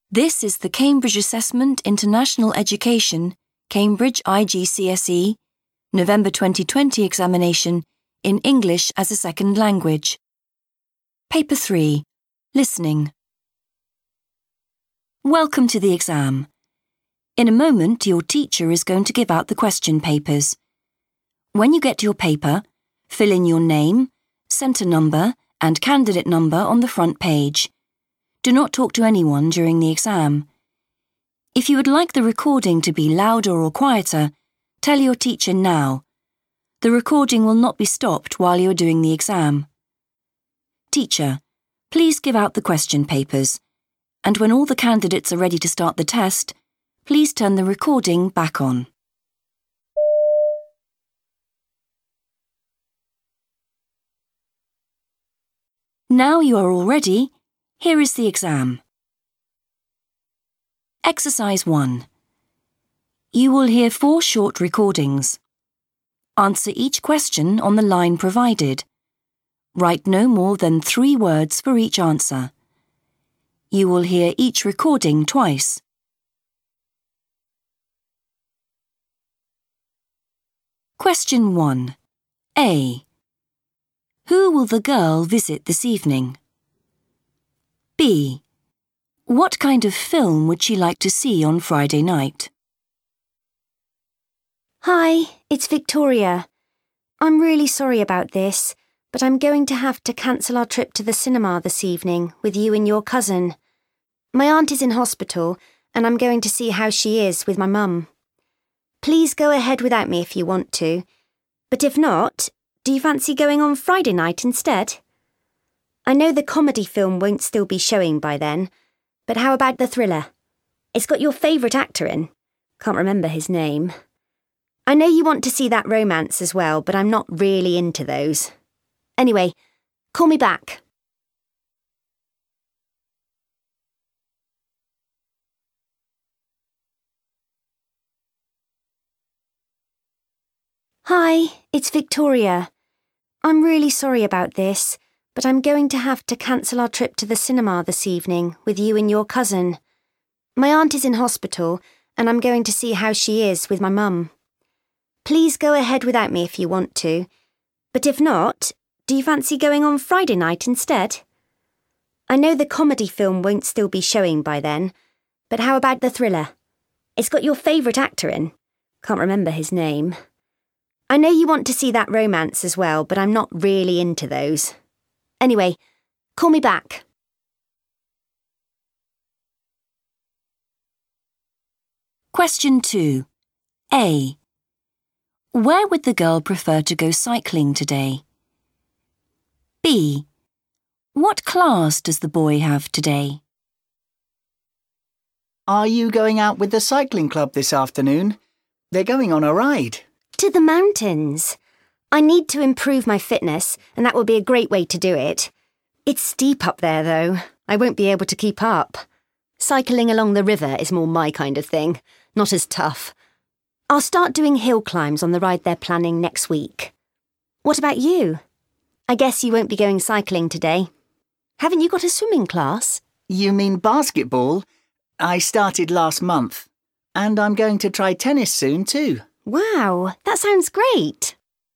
This is the Cambridge Assessment International Education, Cambridge IGCSE, November 2020 examination in English as a second language. Paper 3. Listening. Welcome to the exam. In a moment, your teacher is going to give out the question papers. When you get to your paper, fill in your name, centre number, and candidate number on the front page. Do not talk to anyone during the exam. If you would like the recording to be louder or quieter, tell your teacher now. The recording will not be stopped while you are doing the exam. Teacher, please give out the question papers, and when all the candidates are ready to start the test, please turn the recording back on. Now you are all ready. Here is the exam. Exercise 1. You will hear 4 short recordings. Answer each question on the line provided. Write no more than 3 words for each answer. You will hear each recording twice. Question 1. A. Who will the girl visit this evening? B. What kind of film would she like to see on Friday night? Hi, it's Victoria. I'm really sorry about this, but I'm going to have to cancel our trip to the cinema this evening with you and your cousin. My aunt is in hospital, and I'm going to see how she is with my mum. Please go ahead without me if you want to, but if not, do you fancy going on Friday night instead? I know the comedy film won't still be showing by then, but how about the thriller? It's got your favourite actor in. Can't remember his name. I know you want to see that romance as well, but I'm not really into those. Anyway, call me back. Hi, it's Victoria. I'm really sorry about this, but I'm going to have to cancel our trip to the cinema this evening with you and your cousin. My aunt is in hospital, and I'm going to see how she is with my mum. Please go ahead without me if you want to, but if not, do you fancy going on Friday night instead? I know the comedy film won't still be showing by then, but how about the thriller? It's got your favourite actor in. Can't remember his name. I know you want to see that romance as well, but I'm not really into those. Anyway, call me back. Question 2. A. Where would the girl prefer to go cycling today? B. What class does the boy have today? Are you going out with the cycling club this afternoon? They're going on a ride. To the mountains. I need to improve my fitness, and that will be a great way to do it. It's steep up there, though. I won't be able to keep up. Cycling along the river is more my kind of thing, not as tough. I'll start doing hill climbs on the ride they're planning next week. What about you? I guess you won't be going cycling today. Haven't you got a swimming class? You mean basketball? I started last month. And I'm going to try tennis soon too. Wow, that sounds great.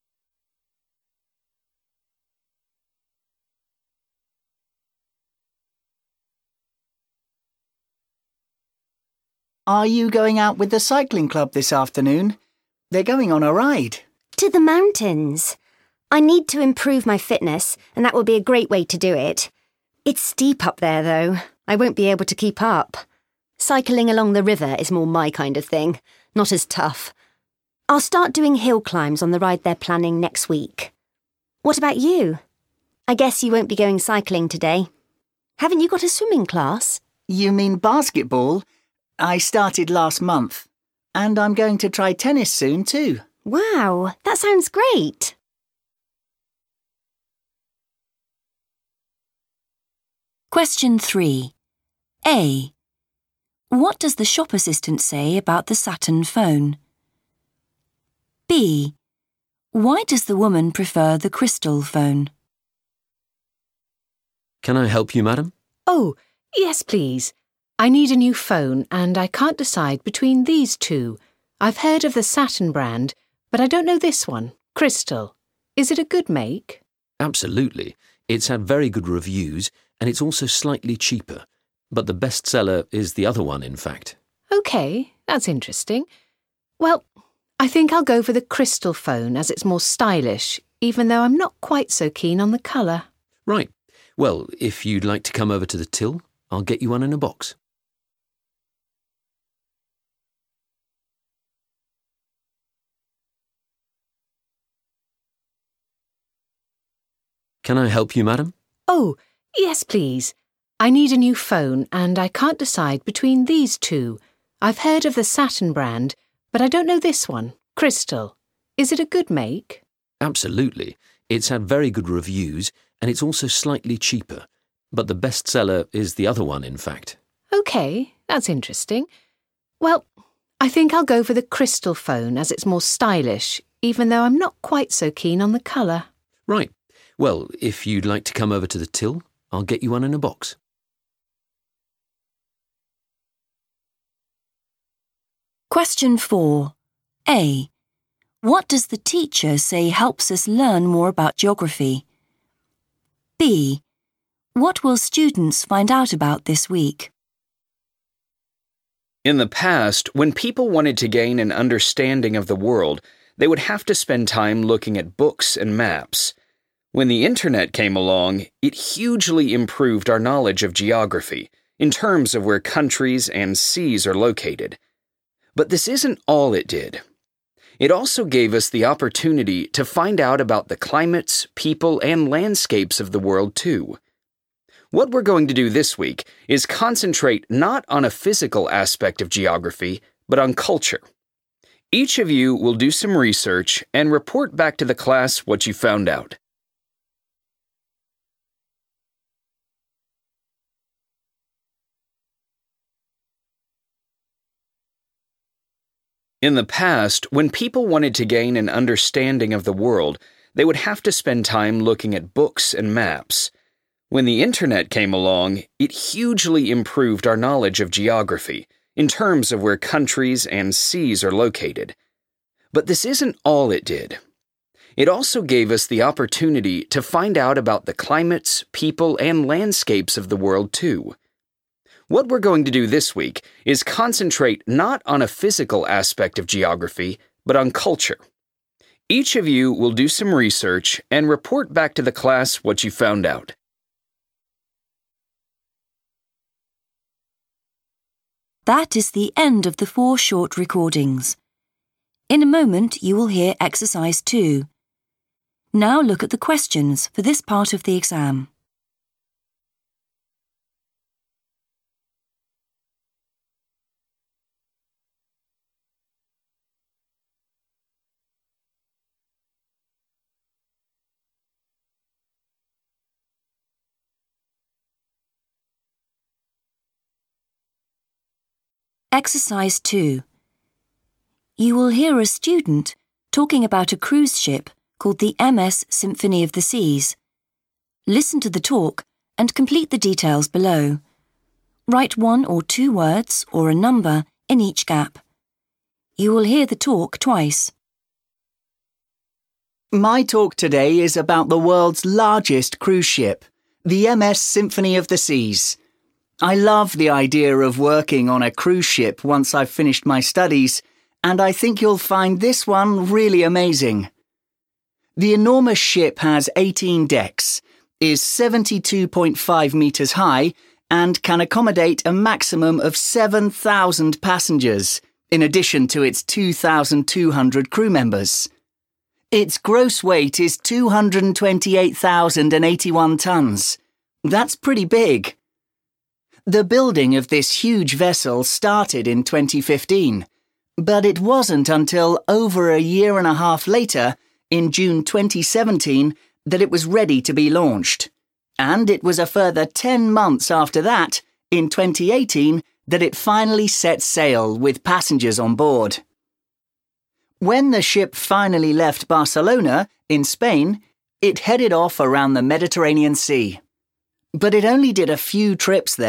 Are you going out with the cycling club this afternoon? They're going on a ride. To the mountains. I need to improve my fitness, and that will be a great way to do it. It's steep up there, though. I won't be able to keep up. Cycling along the river is more my kind of thing, not as tough. I'll start doing hill climbs on the ride they're planning next week. What about you? I guess you won't be going cycling today. Haven't you got a swimming class? You mean basketball? I started last month. And I'm going to try tennis soon too. Wow, that sounds great. Question 3. A. What does the shop assistant say about the Saturn phone? B. Why does the woman prefer the crystal phone? Can I help you, madam? Oh, yes, please. I need a new phone and I can't decide between these two. I've heard of the Saturn brand, but I don't know this one, Crystal. Is it a good make? Absolutely. It's had very good reviews and it's also slightly cheaper. But the bestseller is the other one, in fact. OK, that's interesting. Well, I think I'll go for the Crystal phone as it's more stylish, even though I'm not quite so keen on the colour. Right. Well, if you'd like to come over to the till, I'll get you one in a box. Can I help you, madam? Oh, yes, please. I need a new phone and I can't decide between these two. I've heard of the Saturn brand, but I don't know this one, Crystal. Is it a good make? Absolutely. It's had very good reviews and it's also slightly cheaper. But the bestseller is the other one, in fact. OK, that's interesting. Well, I think I'll go for the Crystal phone as it's more stylish, even though I'm not quite so keen on the colour. Right. Well, if you'd like to come over to the till, I'll get you one in a box. Question 4. A. What does the teacher say helps us learn more about geography? B. What will students find out about this week? In the past, when people wanted to gain an understanding of the world, they would have to spend time looking at books and maps. When the internet came along, it hugely improved our knowledge of geography in terms of where countries and seas are located. But this isn't all it did. It also gave us the opportunity to find out about the climates, people, and landscapes of the world too. What we're going to do this week is concentrate not on a physical aspect of geography, but on culture. Each of you will do some research and report back to the class what you found out. In the past, when people wanted to gain an understanding of the world, they would have to spend time looking at books and maps. When the internet came along, it hugely improved our knowledge of geography in terms of where countries and seas are located. But this isn't all it did. It also gave us the opportunity to find out about the climates, people, and landscapes of the world too. What we're going to do this week is concentrate not on a physical aspect of geography, but on culture. Each of you will do some research and report back to the class what you found out. That is the end of the 4 short recordings. In a moment, you will hear exercise 2. Now look at the questions for this part of the exam. Exercise 2. You will hear a student talking about a cruise ship called the MS Symphony of the Seas. Listen to the talk and complete the details below. Write 1 or 2 words or a number in each gap. You will hear the talk twice. My talk today is about the world's largest cruise ship, the MS Symphony of the Seas. I love the idea of working on a cruise ship once I've finished my studies, and I think you'll find this one really amazing. The enormous ship has 18 decks, is 72.5 metres high, and can accommodate a maximum of 7,000 passengers, in addition to its 2,200 crew members. Its gross weight is 228,081 tonnes. That's pretty big. The building of this huge vessel started in 2015, but it wasn't until over a year and a half later, in June 2017, that it was ready to be launched. And it was a further 10 months after that, in 2018, that it finally set sail with passengers on board. When the ship finally left Barcelona, in Spain, it headed off around the Mediterranean Sea. But it only did a few trips there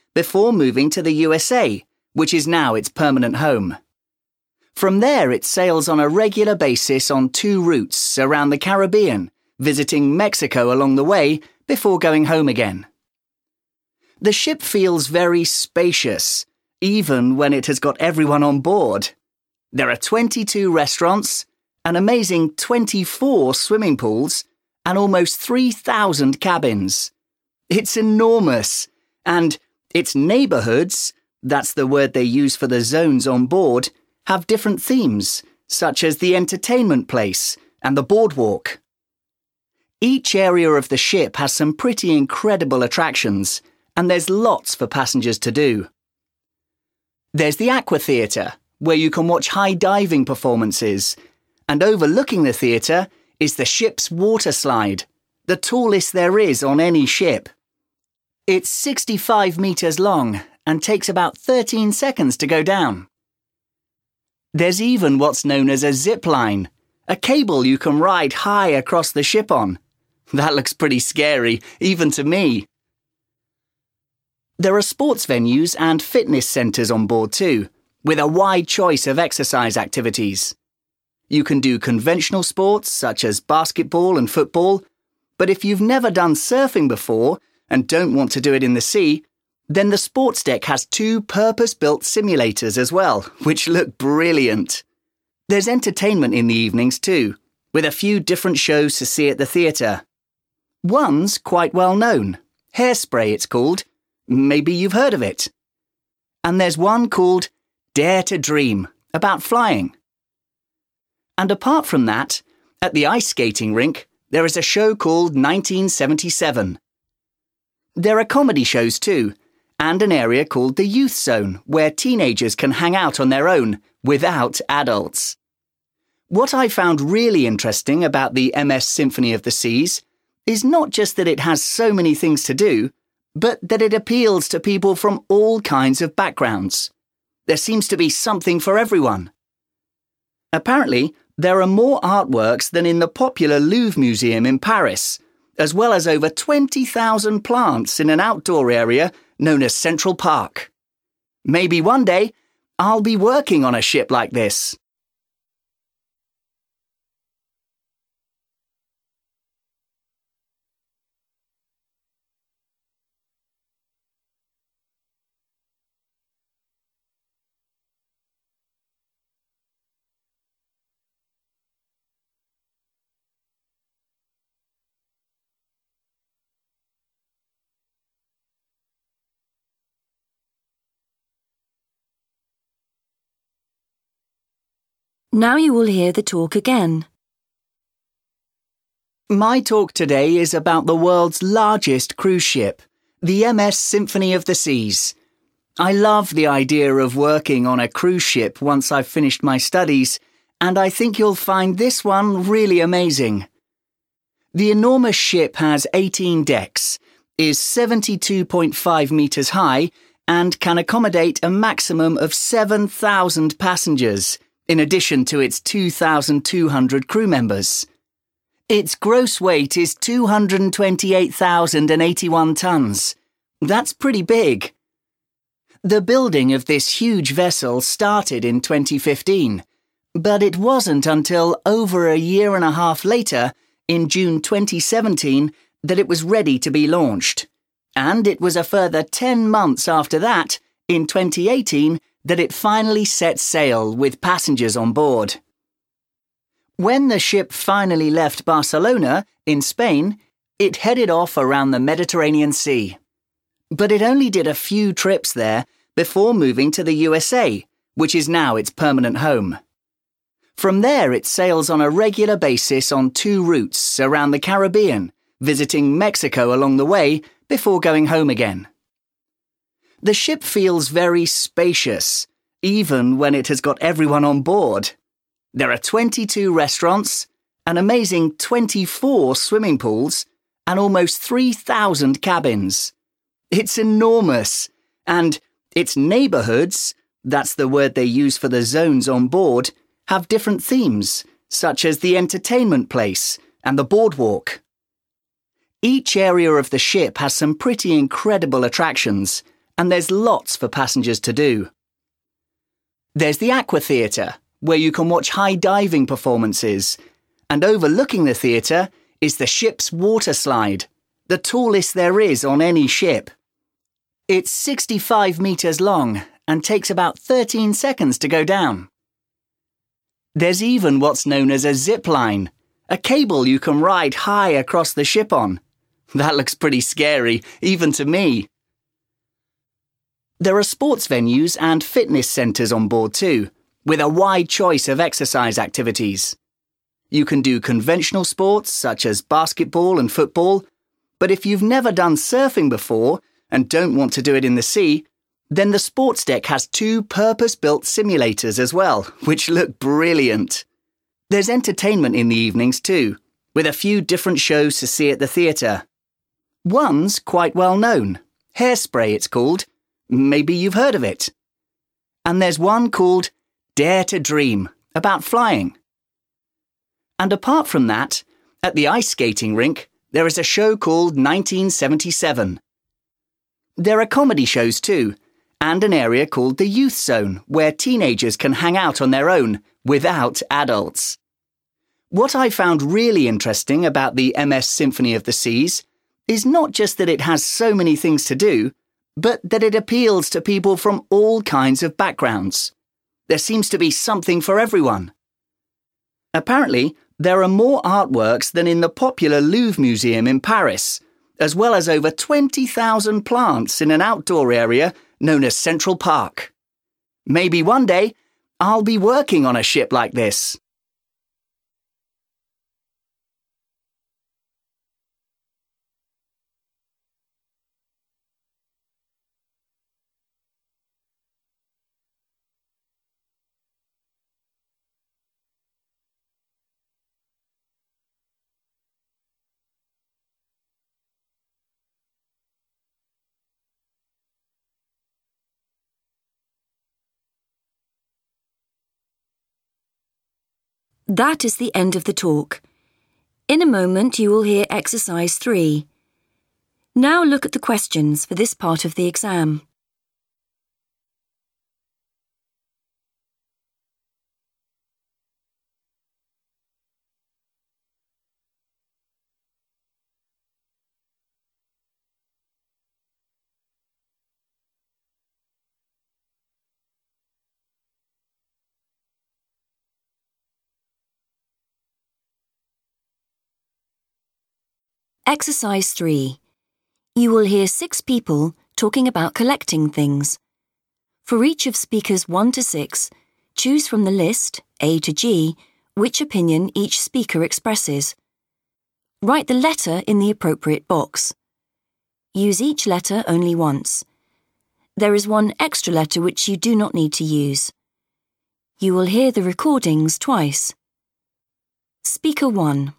before moving to the USA, which is now its permanent home. From there, it sails on a regular basis on 2 routes around the Caribbean, visiting Mexico along the way before going home again. The ship feels very spacious, even when it has got everyone on board. There are 22 restaurants, an amazing 24 swimming pools, and almost 3,000 cabins. It's enormous, and its neighbourhoods, that's the word they use for the zones on board, have different themes, such as the entertainment place and the boardwalk. Each area of the ship has some pretty incredible attractions, and there's lots for passengers to do. There's the Aqua Theatre, where you can watch high diving performances, and overlooking the theatre is the ship's water slide, the tallest there is on any ship. It's 65 metres long and takes about 13 seconds to go down. There's even what's known as a zip line, a cable you can ride high across the ship on. That looks pretty scary, even to me. There are sports venues and fitness centres on board too, with a wide choice of exercise activities. You can do conventional sports such as basketball and football, but if you've never done surfing before and don't want to do it in the sea, then the sports deck has 2 purpose-built simulators as well, which look brilliant. There's entertainment in the evenings too, with a few different shows to see at the theatre. One's quite well known, Hairspray it's called. Maybe you've heard of it. And there's one called Dare to Dream, about flying. And apart from that, at the ice skating rink, there is a show called 1977. There are comedy shows too, and an area called the Youth Zone, where teenagers can hang out on their own, without adults. What I found really interesting about the MS Symphony of the Seas is not just that it has so many things to do, but that it appeals to people from all kinds of backgrounds. There seems to be something for everyone. Apparently, there are more artworks than in the popular Louvre Museum in Paris, as well as over 20,000 plants in an outdoor area known as Central Park. Maybe one day, I'll be working on a ship like this. Now you will hear the talk again. My talk today is about the world's largest cruise ship, the MS Symphony of the Seas. I love the idea of working on a cruise ship once I've finished my studies, and I think you'll find this one really amazing. The enormous ship has 18 decks, is 72.5 metres high, and can accommodate a maximum of 7,000 passengers, in addition to its 2,200 crew members. Its gross weight is 228,081 tons. That's pretty big. The building of this huge vessel started in 2015, but it wasn't until over a year and a half later, in June 2017, that it was ready to be launched. And it was a further 10 months after that, in 2018, that it finally set sail with passengers on board. When the ship finally left Barcelona, in Spain, it headed off around the Mediterranean Sea. But it only did a few trips there before moving to the USA, which is now its permanent home. From there, it sails on a regular basis on 2 routes around the Caribbean, visiting Mexico along the way before going home again. The ship feels very spacious, even when it has got everyone on board. There are 22 restaurants, an amazing 24 swimming pools, and almost 3,000 cabins. It's enormous, and its neighbourhoods, that's the word they use for the zones on board, have different themes, such as the entertainment place and the boardwalk. Each area of the ship has some pretty incredible attractions, and there's lots for passengers to do. There's the Aqua Theatre, where you can watch high diving performances, and overlooking the theatre is the ship's water slide, the tallest there is on any ship. It's 65 metres long and takes about 13 seconds to go down. There's even what's known as a zip line, a cable you can ride high across the ship on. That looks pretty scary, even to me. There are sports venues and fitness centres on board too, with a wide choice of exercise activities. You can do conventional sports such as basketball and football, but if you've never done surfing before and don't want to do it in the sea, then the sports deck has 2 purpose-built simulators as well, which look brilliant. There's entertainment in the evenings too, with a few different shows to see at the theatre. One's quite well known, Hairspray it's called. Maybe you've heard of it. And there's one called Dare to Dream, about flying. And apart from that, at the ice skating rink, there is a show called 1977. There are comedy shows too, and an area called the Youth Zone, where teenagers can hang out on their own, without adults. What I found really interesting about the MS Symphony of the Seas is not just that it has so many things to do, but that it appeals to people from all kinds of backgrounds. There seems to be something for everyone. Apparently, there are more artworks than in the popular Louvre Museum in Paris, as well as over 20,000 plants in an outdoor area known as Central Park. Maybe one day, I'll be working on a ship like this. That is the end of the talk. In a moment you will hear exercise 3. Now look at the questions for this part of the exam. Exercise 3. You will hear 6 people talking about collecting things. For each of speakers 1 to 6, choose from the list, A to G, which opinion each speaker expresses. Write the letter in the appropriate box. Use each letter only once. There is one extra letter which you do not need to use. You will hear the recordings twice. Speaker 1.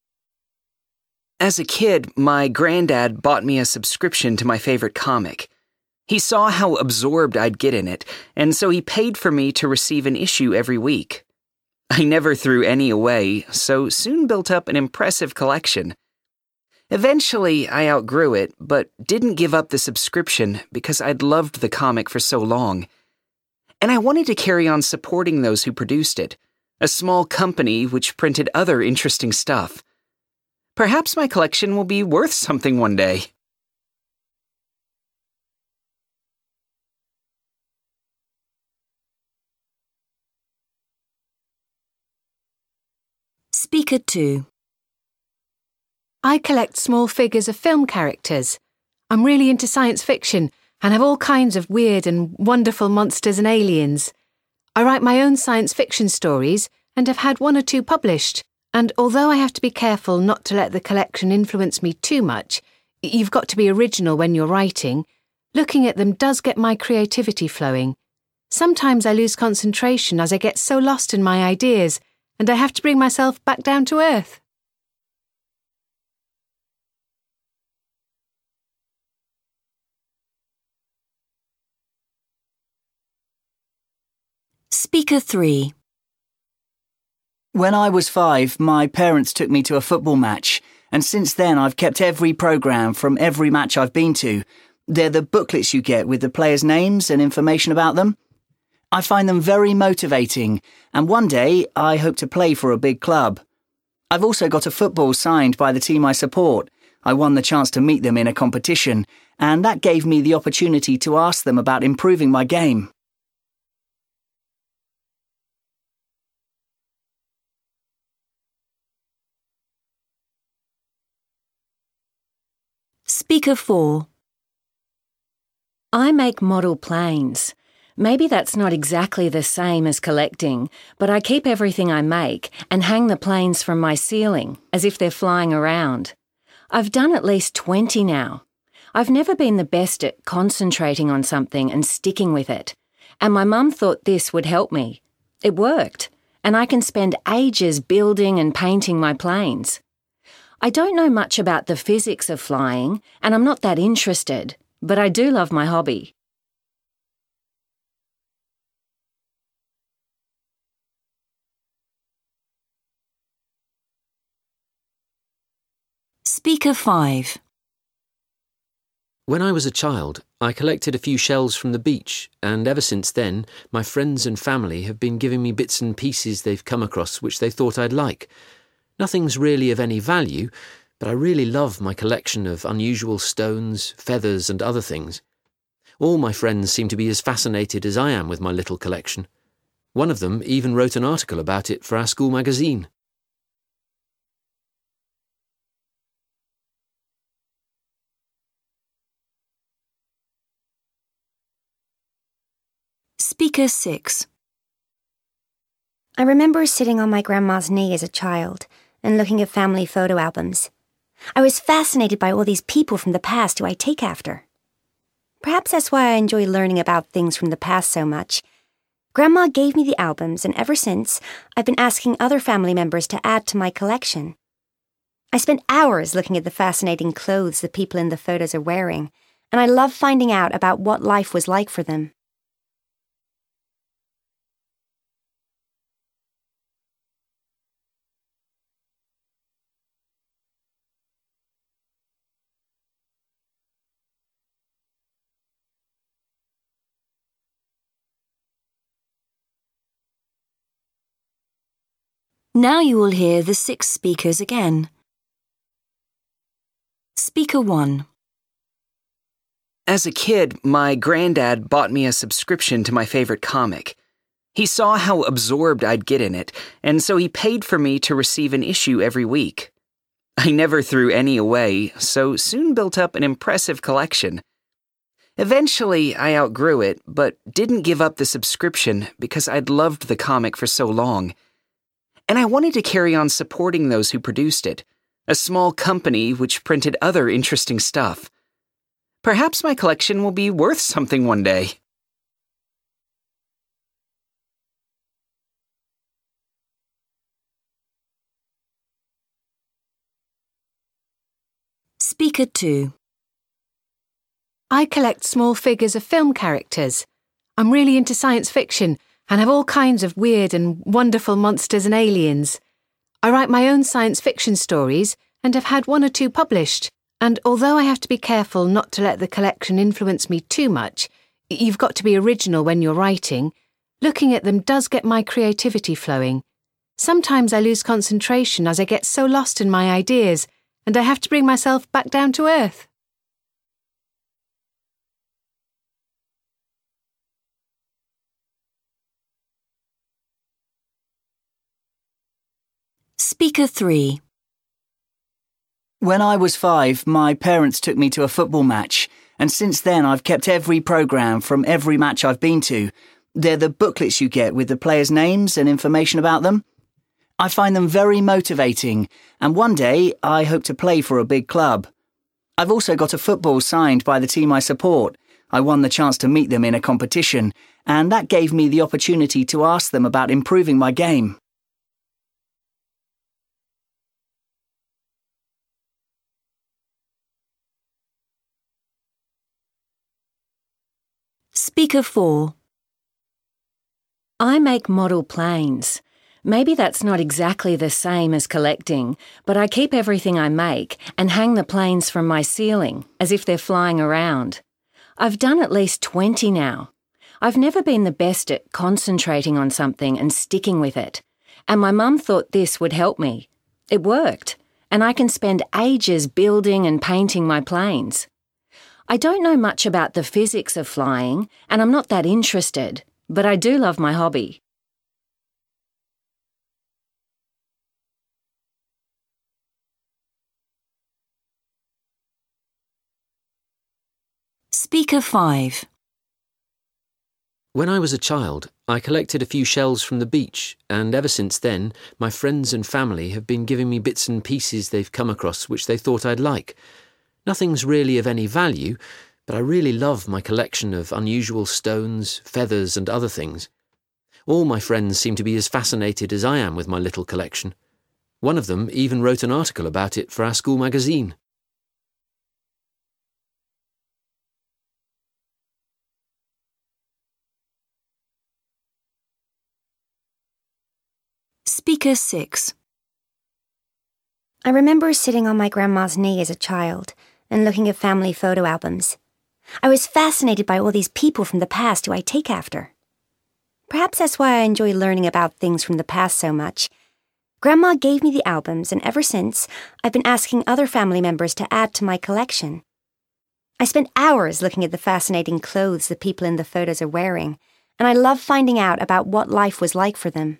As a kid, my granddad bought me a subscription to my favorite comic. He saw how absorbed I'd get in it, and so he paid for me to receive an issue every week. I never threw any away, so soon built up an impressive collection. Eventually, I outgrew it, but didn't give up the subscription because I'd loved the comic for so long. And I wanted to carry on supporting those who produced it, a small company which printed other interesting stuff. Perhaps my collection will be worth something one day. Speaker 2. I collect small figures of film characters. I'm really into science fiction and have all kinds of weird and wonderful monsters and aliens. I write my own science fiction stories and have had 1 or 2 published. And although I have to be careful not to let the collection influence me too much, you've got to be original when you're writing, looking at them does get my creativity flowing. Sometimes I lose concentration as I get so lost in my ideas, and I have to bring myself back down to earth. Speaker 3. When I was 5, my parents took me to a football match, and since then I've kept every programme from every match I've been to, They're the booklets you get with the players' names and information about them. I find them very motivating, and one day I hope to play for a big club. I've also got a football signed by the team I support. I won the chance to meet them in a competition, and that gave me the opportunity to ask them about improving my game. Speaker 4. I make model planes. Maybe that's not exactly the same as collecting, but I keep everything I make and hang the planes from my ceiling, as if they're flying around. I've done at least 20 now. I've never been the best at concentrating on something and sticking with it, and my mum thought this would help me. It worked, and I can spend ages building and painting my planes. I don't know much about the physics of flying, and I'm not that interested, but I do love my hobby. Speaker 5. When I was a child, I collected a few shells from the beach, and ever since then, my friends and family have been giving me bits and pieces they've come across which they thought I'd like. Nothing's really of any value, but I really love my collection of unusual stones, feathers, and other things. All my friends seem to be as fascinated as I am with my little collection. One of them even wrote an article about it for our school magazine. Speaker 6. I remember sitting on my grandma's knee as a child and looking at family photo albums. I was fascinated by all these people from the past who I take after. Perhaps that's why I enjoy learning about things from the past so much. Grandma gave me the albums, and ever since, I've been asking other family members to add to my collection. I spent hours looking at the fascinating clothes the people in the photos are wearing, and I love finding out about what life was like for them. Now you will hear the 6 speakers again. Speaker 1. As a kid, my granddad bought me a subscription to my favorite comic. He saw how absorbed I'd get in it, and so he paid for me to receive an issue every week. I never threw any away, so soon built up an impressive collection. Eventually, I outgrew it, but didn't give up the subscription because I'd loved the comic for so long. And I wanted to carry on supporting those who produced it, a small company which printed other interesting stuff. Perhaps my collection will be worth something one day. Speaker 2. I collect small figures of film characters. I'm really into science fiction and have all kinds of weird and wonderful monsters and aliens. I write my own science fiction stories and have had 1 or 2 published. And although I have to be careful not to let the collection influence me too much, you've got to be original when you're writing, looking at them does get my creativity flowing. Sometimes I lose concentration as I get so lost in my ideas, and I have to bring myself back down to earth. Speaker 3. When I was 5, my parents took me to a football match, and since then I've kept every programme from every match I've been to. They're the booklets you get with the players' names and information about them. I find them very motivating, and one day I hope to play for a big club. I've also got a football signed by the team I support. I won the chance to meet them in a competition, and that gave me the opportunity to ask them about improving my game. Speaker 4. I make model planes. Maybe that's not exactly the same as collecting, but I keep everything I make and hang the planes from my ceiling, as if they're flying around. I've done at least 20 now. I've never been the best at concentrating on something and sticking with it. And my mum thought this would help me. It worked, and I can spend ages building and painting my planes. I don't know much about the physics of flying, and I'm not that interested, but I do love my hobby. Speaker 5. When I was a child, I collected a few shells from the beach, and ever since then, my friends and family have been giving me bits and pieces they've come across which they thought I'd like. Nothing's really of any value, but I really love my collection of unusual stones, feathers, and other things. All my friends seem to be as fascinated as I am with my little collection. One of them even wrote an article about it for our school magazine. Speaker 6. I remember sitting on my grandma's knee as a child and looking at family photo albums. I was fascinated by all these people from the past who I take after. Perhaps that's why I enjoy learning about things from the past so much. Grandma gave me the albums, and ever since, I've been asking other family members to add to my collection. I spent hours looking at the fascinating clothes the people in the photos are wearing, and I love finding out about what life was like for them.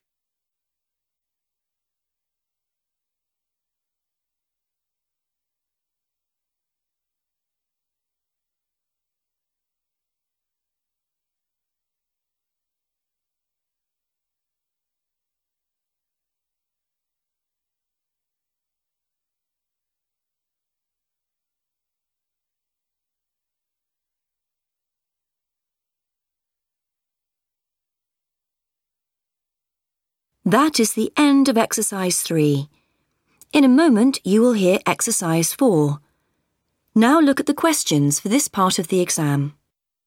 That is the end of exercise 3. In a moment, you will hear exercise 4. Now look at the questions for this part of the exam.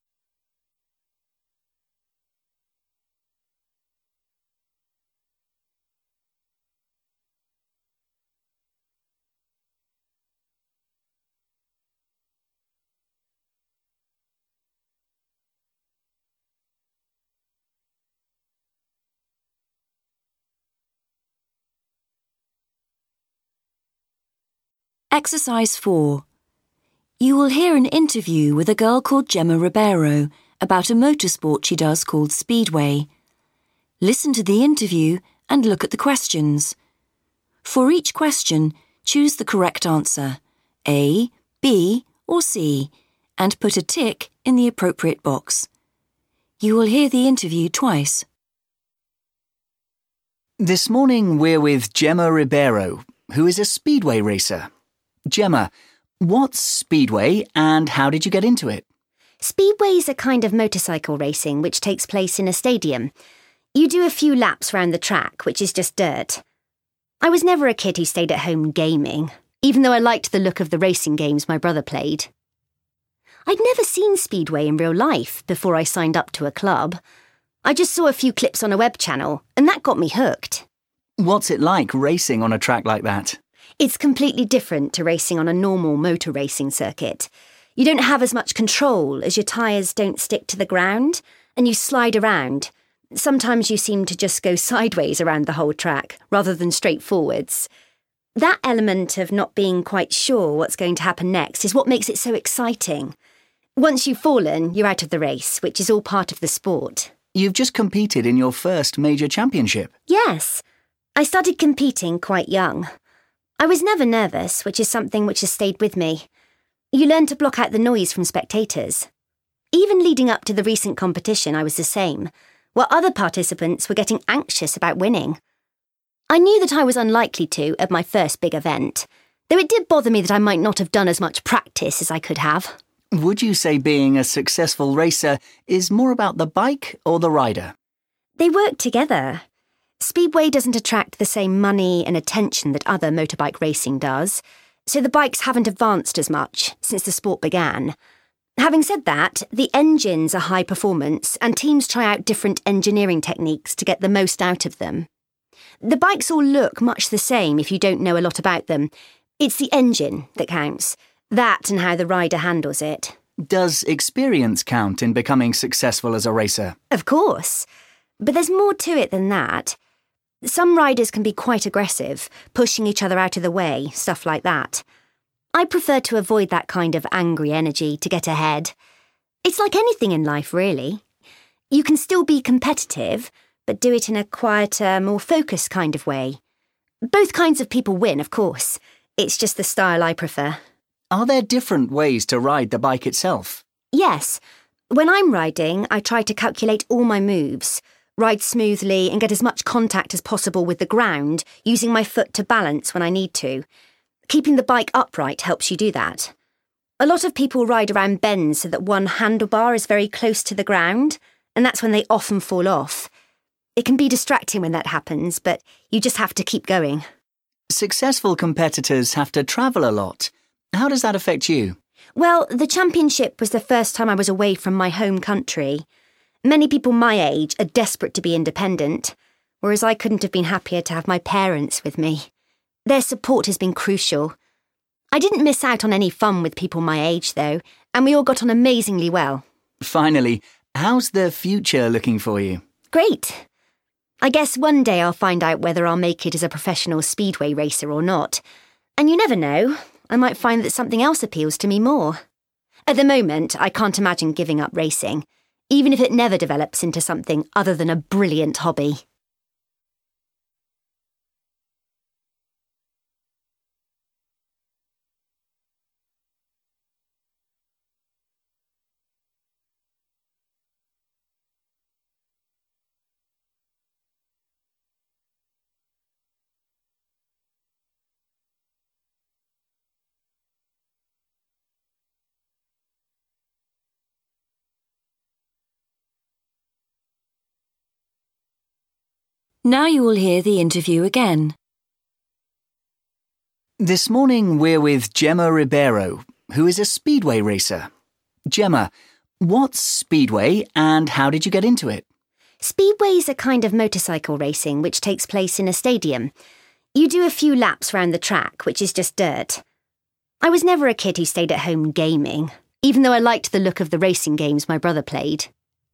Exercise 4. You will hear an interview with a girl called Gemma Ribeiro about a motorsport she does called Speedway. Listen to the interview and look at the questions. For each question, choose the correct answer, A, B, or C, and put a tick in the appropriate box. You will hear the interview twice. This morning we're with Gemma Ribeiro, who is a speedway racer. Gemma, what's speedway and how did you get into it? Speedway is a kind of motorcycle racing which takes place in a stadium. You do a few laps round the track, which is just dirt. I was never a kid who stayed at home gaming, even though I liked the look of the racing games my brother played. I'd never seen Speedway in real life before I signed up to a club. I just saw a few clips on a web channel, and that got me hooked. What's it like racing on a track like that? It's completely different to racing on a normal motor racing circuit. You don't have as much control as your tyres don't stick to the ground, and you slide around. Sometimes you seem to just go sideways around the whole track, rather than straight forwards. That element of not being quite sure what's going to happen next is what makes it so exciting. Once you've fallen, you're out of the race, which is all part of the sport. You've just competed in your first major championship. Yes. I started competing quite young. I was never nervous, which is something which has stayed with me. You learn to block out the noise from spectators. Even leading up to the recent competition, I was the same, while other participants were getting anxious about winning. I knew that I was unlikely to at my first big event, though it did bother me that I might not have done as much practice as I could have. Would you say being a successful racer is more about the bike or the rider? They work together. Speedway doesn't attract the same money and attention that other motorbike racing does, so the bikes haven't advanced as much since the sport began. Having said that, the engines are high performance and teams try out different engineering techniques to get the most out of them. The bikes all look much the same if you don't know a lot about them. It's the engine that counts, that and how the rider handles it. Does experience count in becoming successful as a racer? Of course. But there's more to it than that. Some riders can be quite aggressive, pushing each other out of the way, stuff like that. I prefer to avoid that kind of angry energy to get ahead. It's like anything in life, really. You can still be competitive, but do it in a quieter, more focused kind of way. Both kinds of people win, of course. It's just the style I prefer. Are there different ways to ride the bike itself? Yes. When I'm riding, I try to calculate all my moves, ride smoothly and get as much contact as possible with the ground, using my foot to balance when I need to. Keeping the bike upright helps you do that. A lot of people ride around bends so that one handlebar is very close to the ground, and that's when they often fall off. It can be distracting when that happens, but you just have to keep going. Successful competitors have to travel a lot. How does that affect you? Well, the championship was the first time I was away from my home country. Many people my age are desperate to be independent, whereas I couldn't have been happier to have my parents with me. Their support has been crucial. I didn't miss out on any fun with people my age, though, and we all got on amazingly well. Finally, how's the future looking for you? Great. I guess one day I'll find out whether I'll make it as a professional speedway racer or not. And you never know, I might find that something else appeals to me more. At the moment, I can't imagine giving up racing, even if it never develops into something other than a brilliant hobby. Now you will hear the interview again. This morning we're with Gemma Ribeiro, who is a speedway racer. Gemma, what's speedway and how did you get into it? Speedway is a kind of motorcycle racing which takes place in a stadium. You do a few laps round the track, which is just dirt. I was never a kid who stayed at home gaming, even though I liked the look of the racing games my brother played.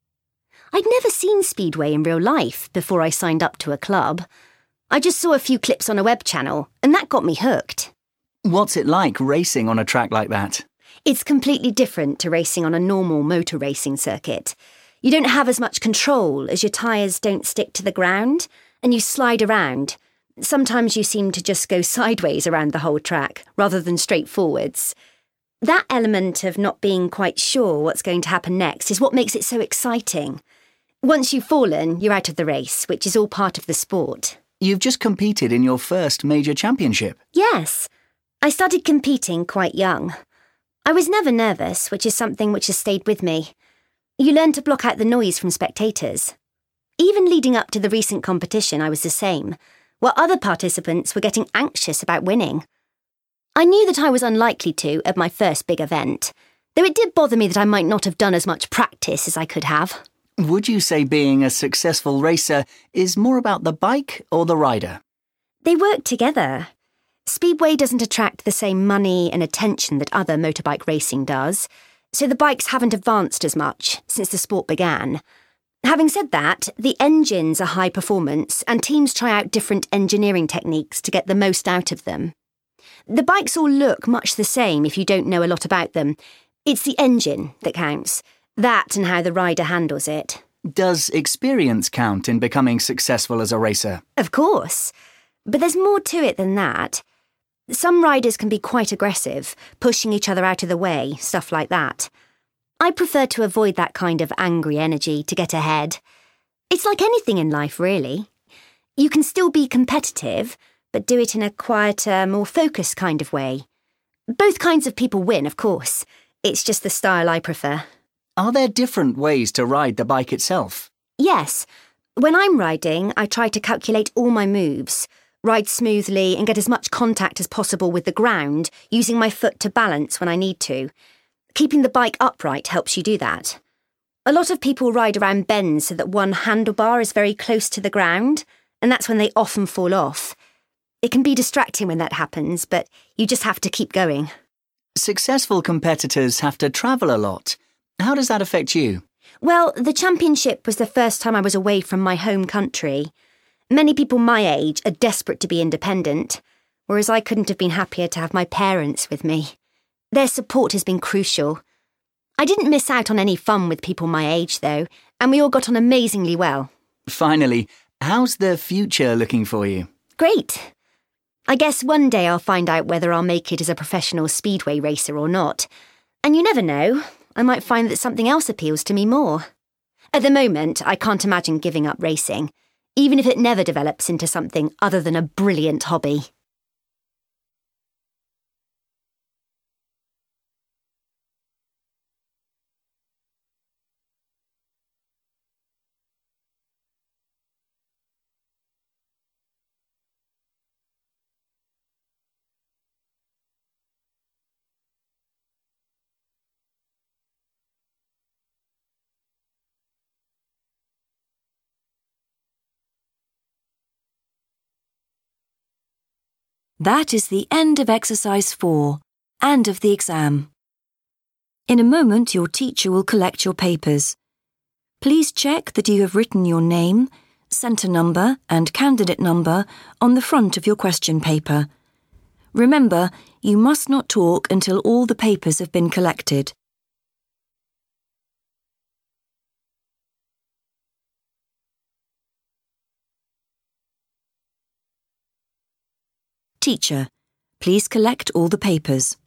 I'd never seen Speedway in real life before I signed up to a club. I just saw a few clips on a web channel, and that got me hooked. What's it like racing on a track like that? It's completely different to racing on a normal motor racing circuit. You don't have as much control as your tyres don't stick to the ground, and you slide around. Sometimes you seem to just go sideways around the whole track, rather than straight forwards. That element of not being quite sure what's going to happen next is what makes it so exciting. Once you've fallen, you're out of the race, which is all part of the sport. You've just competed in your first major championship. Yes. I started competing quite young. I was never nervous, which is something which has stayed with me. You learn to block out the noise from spectators. Even leading up to the recent competition, I was the same, while other participants were getting anxious about winning. I knew that I was unlikely to at my first big event, though it did bother me that I might not have done as much practice as I could have. Would you say being a successful racer is more about the bike or the rider? They work together. Speedway doesn't attract the same money and attention that other motorbike racing does, so the bikes haven't advanced as much since the sport began. Having said that, the engines are high performance and teams try out different engineering techniques to get the most out of them. The bikes all look much the same if you don't know a lot about them. It's the engine that counts. That and how the rider handles it. Does experience count in becoming successful as a racer? Of course. But there's more to it than that. Some riders can be quite aggressive, pushing each other out of the way, stuff like that. I prefer to avoid that kind of angry energy to get ahead. It's like anything in life, really. You can still be competitive, but do it in a quieter, more focused kind of way. Both kinds of people win, of course. It's just the style I prefer. Are there different ways to ride the bike itself? Yes. When I'm riding, I try to calculate all my moves, ride smoothly and get as much contact as possible with the ground, using my foot to balance when I need to. Keeping the bike upright helps you do that. A lot of people ride around bends so that one handlebar is very close to the ground, and that's when they often fall off. It can be distracting when that happens, but you just have to keep going. Successful competitors have to travel a lot. How does that affect you? Well, the championship was the first time I was away from my home country. Many people my age are desperate to be independent, whereas I couldn't have been happier to have my parents with me. Their support has been crucial. I didn't miss out on any fun with people my age, though, and we all got on amazingly well. Finally, how's the future looking for you? Great. I guess one day I'll find out whether I'll make it as a professional speedway racer or not. And you never know, I might find that something else appeals to me more. At the moment, I can't imagine giving up racing, even if it never develops into something other than a brilliant hobby. That is the end of exercise 4 and of the exam. In a moment, your teacher will collect your papers. Please check that you have written your name, centre number and candidate number on the front of your question paper. Remember, you must not talk until all the papers have been collected. Teacher, please collect all the papers.